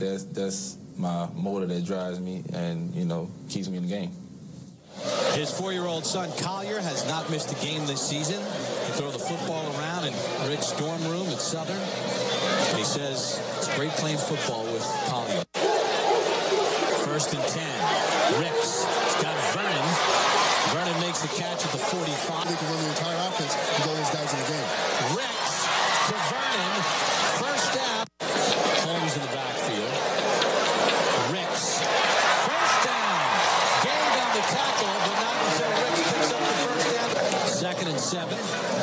That's my motor that drives me and, keeps me in the game. His 4-year-old son, Collier, has not missed a game this season. He throw the football around in Rick's dorm room at Southern. And he says it's great playing football with Collier. 1st and 10. Ricks. He's got Vernon. Vernon makes the catch at the 45. They can run the entire offense with all those guys in the game. Ricks to Vernon. First down. Holmes in the backfield. Ricks. First down. Gained on the tackle, but not until Ricks picks up the first down. 2nd and 7.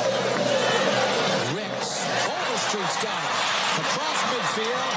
Ricks. Overstreet's got it. Across midfield.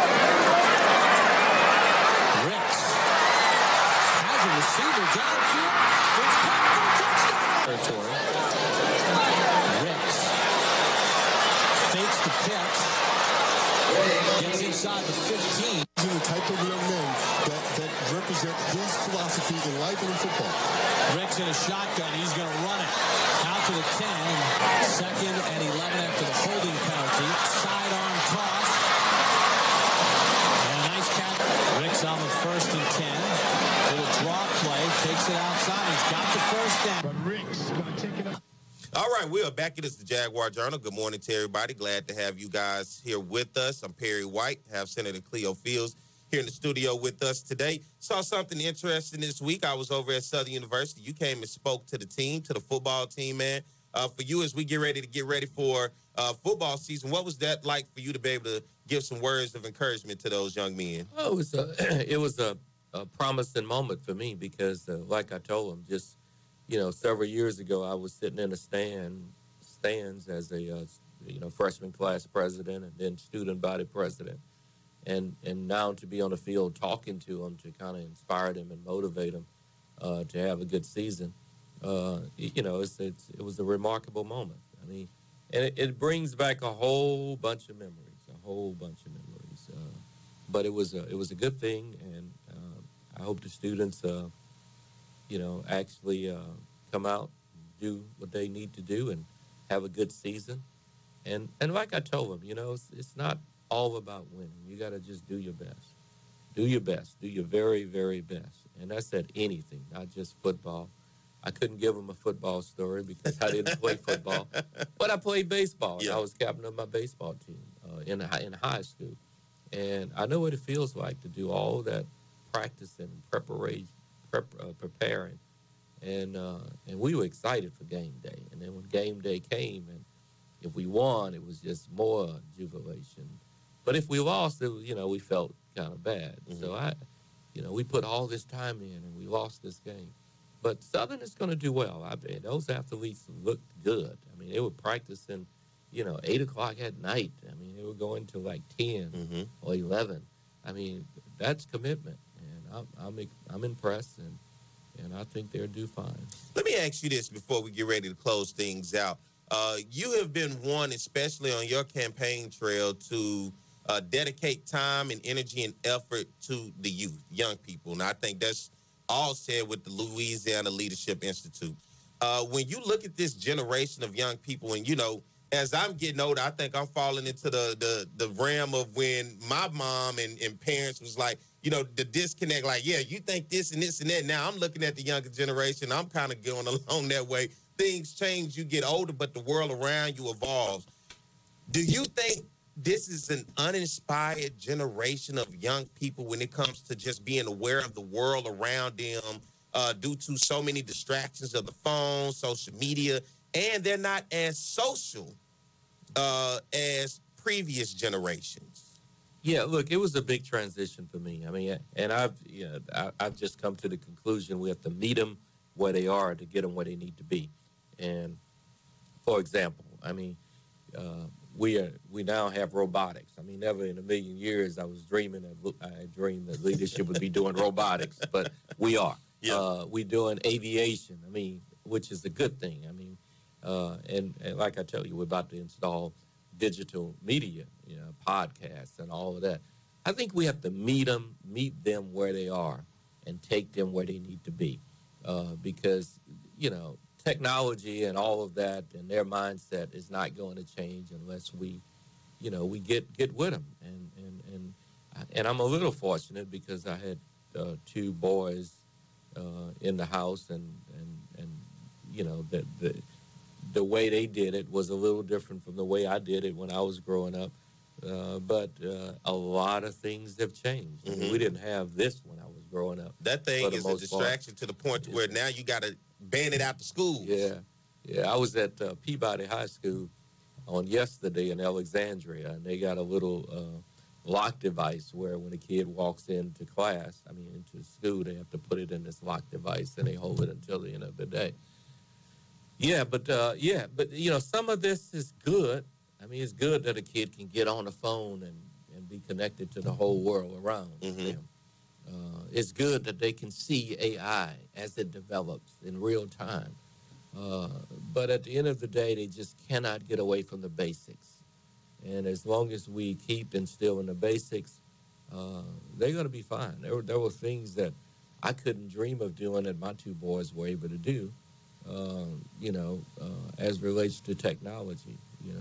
Ricks has a receiver downfield. It's caught for a touchdown. Territory. Ricks fakes the pitch. Gets inside the 15. These are the type of young men that represent his philosophy in life and in football. Ricks in a shotgun. He's going to run it out to the 10. 2nd and 11 after the holding penalty. Sidearm toss. And a nice catch. Ricks on the 1st and 10. Little draw play. Takes it outside. He's got the first down. But Ricks going to take it up. All right, we are back. It is the Jaguar Journal. Good morning to everybody. Glad to have you guys here with us. I'm Perry White. Have Senator Cleo Fields here in the studio with us today. Saw something interesting this week. I was over at Southern University. You came and spoke to the team, to the football team, man. For you, as we get ready for football season, what was that like for you to be able to give some words of encouragement to those young men? Oh, it was a promising moment for me because, like I told them, just several years ago, I was sitting in the stands as a freshman class president and then student body president, and now to be on the field talking to them to kind of inspire them and motivate them to have a good season. It was a remarkable moment. I mean, and it brings back a whole bunch of memories. But it was a good thing, and I hope the students, actually come out, do what they need to do, and have a good season. And like I told them, it's not all about winning. You got to just do your best. Do your best. Do your very, very best. And that's at anything, not just football. I couldn't give them a football story because I didn't play football, but I played baseball. Yeah. And I was captain of my baseball team in high school, and I know what it feels like to do all that practicing, preparing, and we were excited for game day. And then when game day came, and if we won, it was just more jubilation. But if we lost, we felt kind of bad. Mm-hmm. So we put all this time in, and we lost this game. But Southern is going to do well. Those athletes looked good. I mean, they were practicing, 8 o'clock at night. I mean, they were going to like 10 or 11. I mean, that's commitment, and I'm impressed, and I think they'll do fine. Let me ask you this before we get ready to close things out. You have been one, especially on your campaign trail, to dedicate time and energy and effort to the youth, young people, and I think that's all said with the Louisiana Leadership Institute. When you look at this generation of young people, and as I'm getting older, I think I'm falling into the realm of when my mom and parents was like, the disconnect, like, yeah, you think this and this and that. Now I'm looking at the younger generation. I'm kind of going along that way. Things change, you get older, but the world around you evolves. Do you think this is an uninspired generation of young people when it comes to just being aware of the world around them due to so many distractions of the phone, social media, and they're not as social as previous generations? Yeah, look, it was a big transition for me. I mean, and I've just come to the conclusion we have to meet them where they are to get them where they need to be. And for example, I mean, we now have robotics. I mean, never in a million years I dreamed that leadership would be doing robotics, but we are. Yeah. We're doing aviation. I mean, which is a good thing. I mean, and like I tell you, we're about to install digital media, podcasts and all of that. I think we have to meet them where they are, and take them where they need to be, because technology and all of that and their mindset is not going to change unless we get with them. And and I'm a little fortunate because I had two boys in the house, and you know that the way they did it was a little different from the way I did it when I was growing up. But a lot of things have changed. I mean, we didn't have this when I was growing up. That thing is a distraction to the point to where now you got to ban it out the schools. Yeah. I was at Peabody High School on yesterday in Alexandria, and they got a little lock device where when a kid walks into class, into school, they have to put it in this lock device, and they hold it until the end of the day. But some of this is good. I mean, it's good that a kid can get on the phone and be connected to the whole world around them. It's good that they can see AI as it develops in real time. But at the end of the day, they just cannot get away from the basics. And as long as we keep instilling the basics, they're going to be fine. There were things that I couldn't dream of doing that my two boys were able to do, as relates to technology,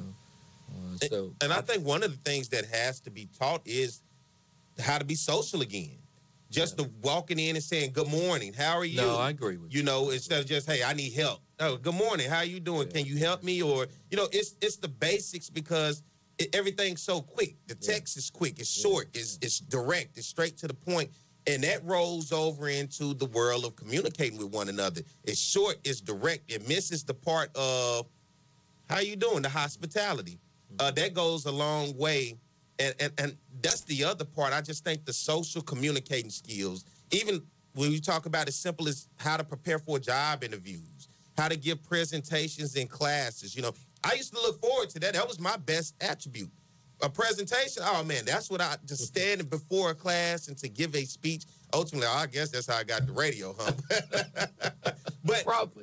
And I think one of the things that has to be taught is how to be social again. Just the walking in and saying, good morning, how are you? No, I agree with you. Instead of just, hey, I need help. Oh, good morning, how are you doing? Can you help me? Or, it's the basics because everything's so quick. The text is quick, it's short, it's direct, it's straight to the point. And that rolls over into the world of communicating with one another. It's short, it's direct. It misses the part of, how you doing, the hospitality. That goes a long way. And that's the other part. I just think the social communicating skills, even when you talk about as simple as how to prepare for job interviews, how to give presentations in classes. I used to look forward to that. That was my best attribute. A presentation, oh, man, that's what I just standing before a class and to give a speech. Ultimately, I guess that's how I got the radio, huh? But probably.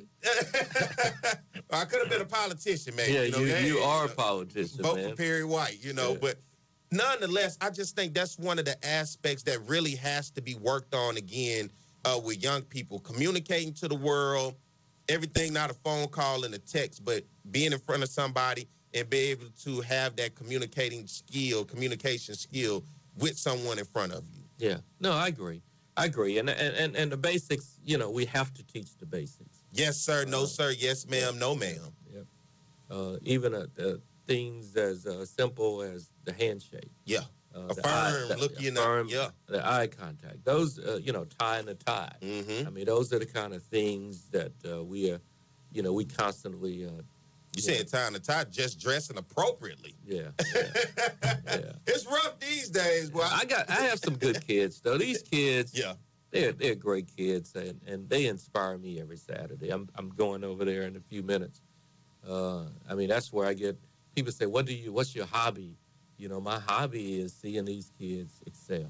I could have been a politician, man. Yeah, you are a politician, vote man. for Perry White, but nonetheless, I just think that's one of the aspects that really has to be worked on again with young people. Communicating to the world, everything not a phone call and a text, but being in front of somebody and be able to have that communication skill with someone in front of you. Yeah, no, I agree. And the basics, we have to teach the basics. Yes, sir. No, sir. Yes, ma'am. No, ma'am. Yep. Even things as simple as the handshake. Yeah. Affirm, look you know. Yeah. The eye contact. Those, tie and a tie. Mm-hmm. I mean, those are the kind of things that we constantly. You saying tie and a tie, just dressing appropriately. Yeah. It's rough these days, boy. I have some good kids though. These kids. Yeah. They're great kids, and they inspire me every Saturday. I'm going over there in a few minutes. That's where I get people say, what's your hobby? My hobby is seeing these kids excel,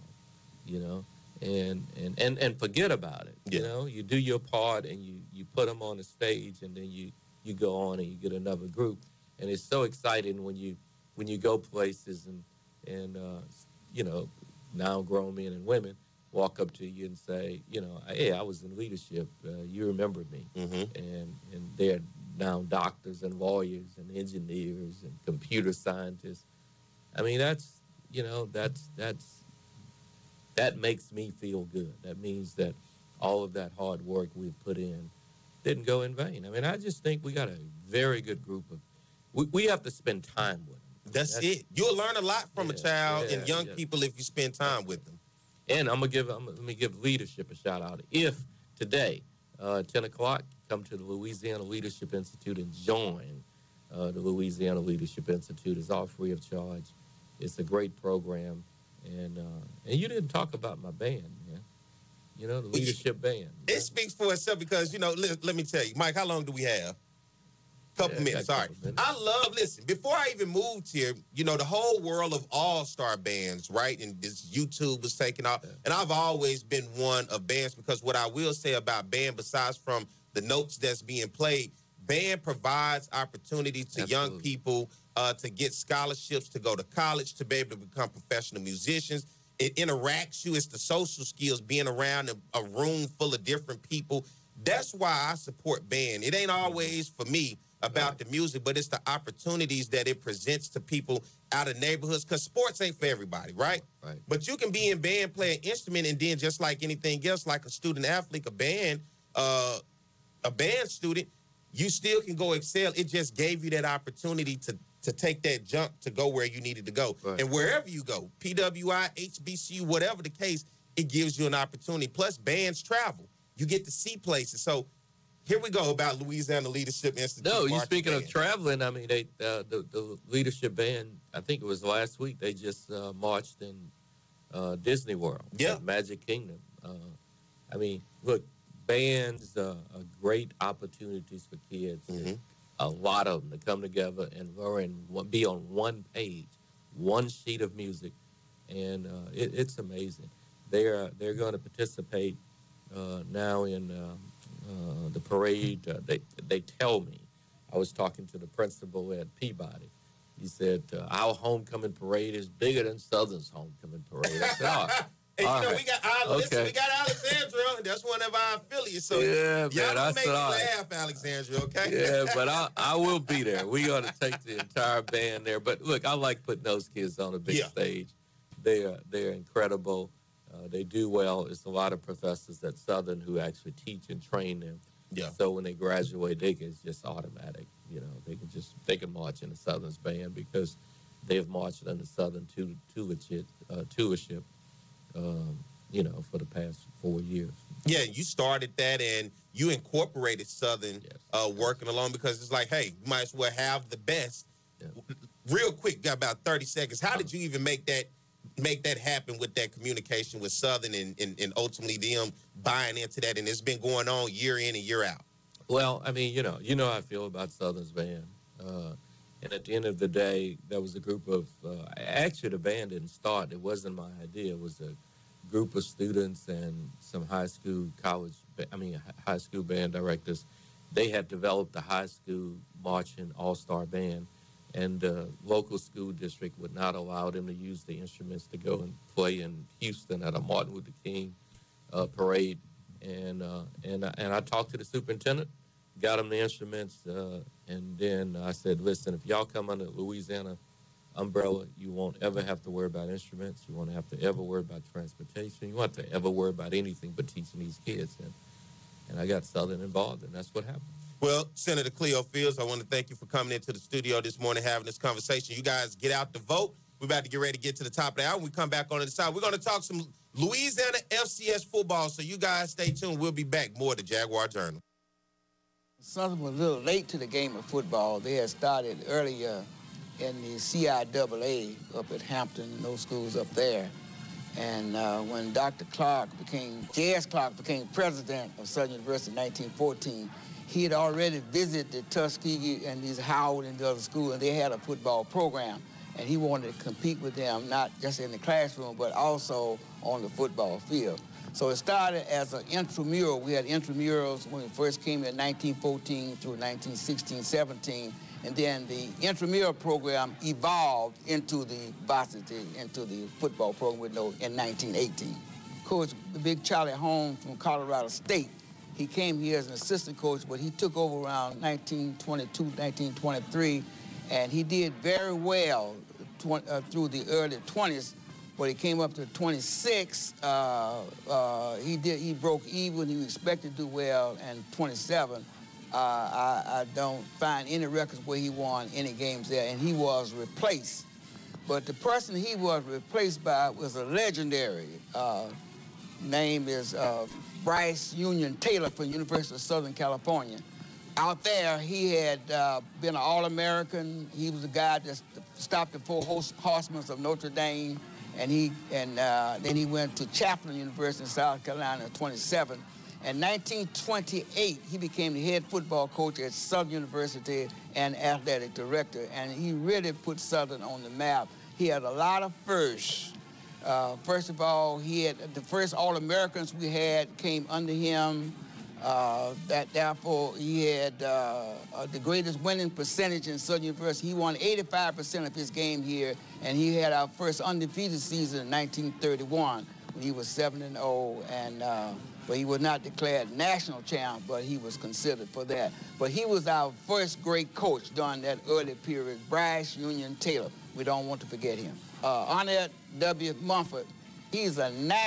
and forget about it. Yeah. You do your part and you put them on the stage, and then you go on and you get another group. And it's so exciting when you go places and now grown men and women walk up to you and say, hey, I was in leadership. You remember me. Mm-hmm. And they're now doctors and lawyers and engineers and computer scientists. I mean, that makes me feel good. That means that all of that hard work we've put in didn't go in vain. I mean, I just think we got a very good group of. We have to spend time with them. That's it. You'll learn a lot from a child and young people if you spend time with them. And let me give leadership a shout out. If today, 10 o'clock, come to the Louisiana Leadership Institute and join the Louisiana Leadership Institute. It's all free of charge. It's a great program. And you didn't talk about my band, man. The leadership band. It speaks for itself because, let me tell you, Mike, how long do we have? Couple minutes. All right. Listen, before I even moved here, the whole world of all-star bands, right? And this YouTube was taking off. And I've always been one of bands because what I will say about band, besides from the notes that's being played, band provides opportunity to young people to get scholarships, to go to college, to be able to become professional musicians. It interacts you. It's the social skills, being around a room full of different people. That's why I support band. It ain't always for me. about the music, but it's the opportunities that it presents to people out of neighborhoods, because sports ain't for everybody, right? Right. But you can be in band, play an instrument, and then just like anything else, like a student athlete, a band student, you still can go excel. It just gave you that opportunity to take that jump to go where you needed to go. Right. And wherever you go, PWI, HBCU, whatever the case, it gives you an opportunity. Plus, bands travel. You get to see places. So here we go about Louisiana Leadership Institute. No, you Marching speaking Band. of traveling, I mean, the leadership band, I think it was last week, they just marched in Disney World. Yeah. Magic Kingdom. I mean, look, bands are great opportunities for kids. Mm-hmm. A lot of them to come together and be on one page, one sheet of music, and it's amazing. They're going to participate now in the parade. They tell me. I was talking to the principal at Peabody. He said, our homecoming parade is bigger than Southern's homecoming parade. I said, oh. And you know, right. we got Alexandra. That's one of our affiliates. So Yeah, y'all man, I make said, me all right. laugh, Alexandra, okay? Yeah, but I will be there. We're going to take the entire band there. But look, I like putting those kids on a big stage. They're incredible. They do well. It's a lot of professors at Southern who actually teach and train them. Yeah. So when they graduate, it's just automatic. You know, they can march in the Southern's band because they've marched under Southern tutorship. You know, for the past 4 years. Yeah, you started that and you incorporated Southern working along, because it's like, hey, you might as well have the best. Yeah. Real quick, got about 30 seconds. How did you even make that happen with that communication with Southern and ultimately them buying into that? And it's been going on year in and year out. Well, I mean, you know how I feel about Southern's band. And at the end of the day, there was a group of, actually the band didn't start. It wasn't my idea. It was a group of students and some high school band directors. They had developed a high school marching all-star band, and the local school district would not allow them to use the instruments to go and play in Houston at a Martin Luther King parade. And I talked to the superintendent, got him the instruments, and then I said, listen, if y'all come under Louisiana umbrella, you won't ever have to worry about instruments. You won't have to ever worry about transportation. You won't have to ever worry about anything but teaching these kids. And I got Southern involved, and that's what happened. Well, Senator Cleo Fields, I want to thank you for coming into the studio this morning, having this conversation. You guys get out to vote. We're about to get ready to get to the top of the hour. When we come back on the side, we're going to talk some Louisiana FCS football, so you guys stay tuned. We'll be back. More of the Jaguar Journal. Southern was a little late to the game of football. They had started earlier in the CIAA up at Hampton and those schools up there. And when J.S. Clark became president of Southern University in 1914, he had already visited Tuskegee and these Howard and the other schools, and they had a football program. And he wanted to compete with them, not just in the classroom, but also on the football field. So it started as an intramural. We had intramurals when we first came in 1914 through 1916-17. And then the intramural program evolved into the varsity, into the football program in 1918. Coach Big Charlie Holmes from Colorado State, he came here as an assistant coach, but he took over around 1922, 1923, and he did very well through the early 20s. When he came up to 26, he broke even. He was expected to do well, and 27. I don't find any records where he won any games there, and he was replaced. But the person he was replaced by was a legendary. Name is Bryce Union Taylor from University of Southern California. Out there, he had been an All-American. He was the guy that stopped the four horsemen of Notre Dame, and then he went to Chaplin University in South Carolina at 27. In 1928, he became the head football coach at Southern University and athletic director, and he really put Southern on the map. He had a lot of firsts. First of all, he had the first All-Americans we had came under him. Therefore, he had the greatest winning percentage in Southern University. He won 85% of his game here, and he had our first undefeated season in 1931. He was 7-0, and but he was not declared national champ, but he was considered for that. But he was our first great coach during that early period, Bryce Union Taylor. We don't want to forget him. Arnett W. Mumford, he's a